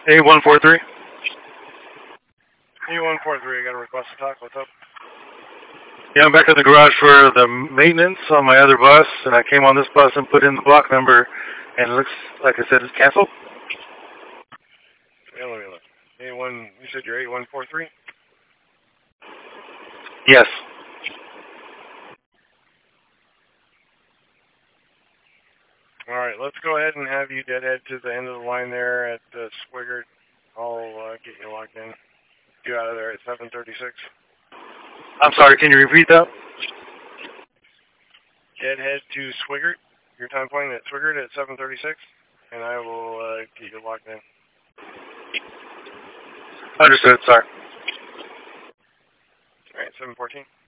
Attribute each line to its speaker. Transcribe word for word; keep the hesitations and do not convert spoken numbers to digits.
Speaker 1: A one four three.
Speaker 2: A one four three, I got a request to talk. What's up?
Speaker 1: Yeah, I'm back at the garage for the maintenance on my other bus, and I came on this bus and put in the block number, and it looks like I said it's canceled.
Speaker 2: Yeah, let me look. A one, you said you're A one four three?
Speaker 1: Yes.
Speaker 2: All right, let's go ahead and have you deadhead to the end of the line there at uh, Swigert. I'll uh, get you locked in. Get out of there at seven thirty-six.
Speaker 1: I'm sorry, can you repeat that?
Speaker 2: Deadhead to Swigert. Your time point at Swigert at seven thirty-six, and I will uh, get you locked in.
Speaker 1: Understood, sorry.
Speaker 2: All right, seven fourteen.